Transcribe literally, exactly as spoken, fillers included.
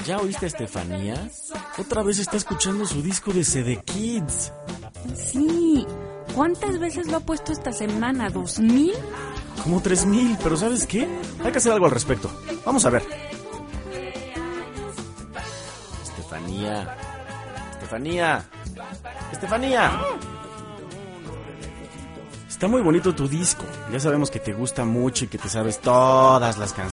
¿Ya oíste a Estefanía? Otra vez está escuchando su disco de C D Kids. Sí. ¿Cuántas veces lo ha puesto esta semana? ¿Dos mil? Como tres mil, pero ¿sabes qué? Hay que hacer algo al respecto. Vamos a ver. Estefanía. Estefanía. Estefanía. Está muy bonito tu disco. Ya sabemos que te gusta mucho y que te sabes todas las canciones.